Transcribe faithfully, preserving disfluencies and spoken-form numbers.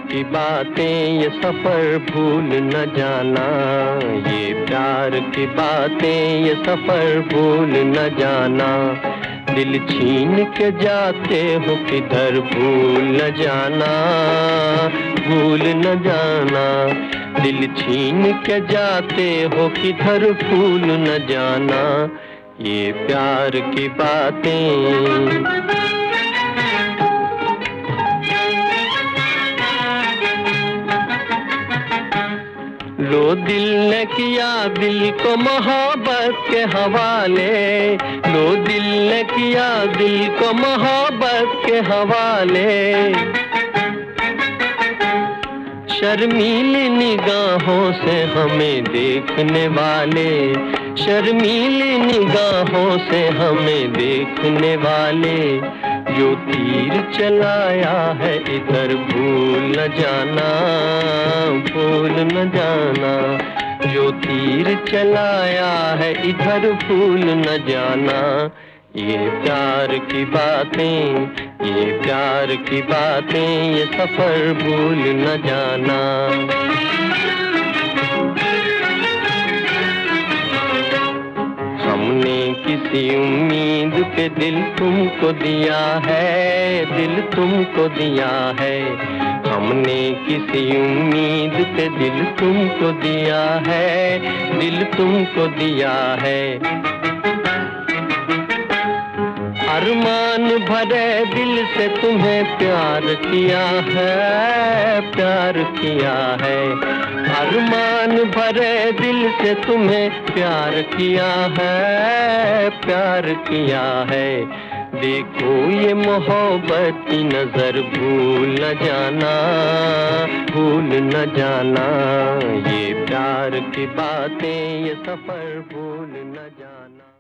की बातें ये सफर भूल न जाना, ये प्यार की बातें ये सफर भूल न जाना। दिल छीन के जाते हो किधर भूल न जाना, भूल न जाना। दिल छीन के जाते हो किधर भूल न जाना, ये प्यार की बातें। लो दिल ने किया दिल को मोहब्बत के हवाले, लो दिल ने किया दिल को मोहब्बत के हवाले। शर्मीली निगाहों से हमें देखने वाले, शर्मीली निगाहों से हमें देखने वाले। जो तीर चलाया है इधर भूल न जाना, भूल न जाना। जो तीर चलाया है इधर भूल न जाना, ये प्यार की बातें, ये प्यार की बातें ये सफर भूल न जाना। हमने किसी उम्मीद पे दिल तुमको दिया है, दिल तुमको दिया है। हमने किसी उम्मीद पे दिल तुमको दिया है, दिल तुमको दिया है। अरमान भरे दिल से तुम्हें प्यार किया है, प्यार किया है। अरमान भरे दिल से तुम्हें प्यार किया है, प्यार किया है। देखो ये मोहब्बत की नजर भूल न जाना, भूल न जाना। ये प्यार की बातें ये सफर भूल न जाना।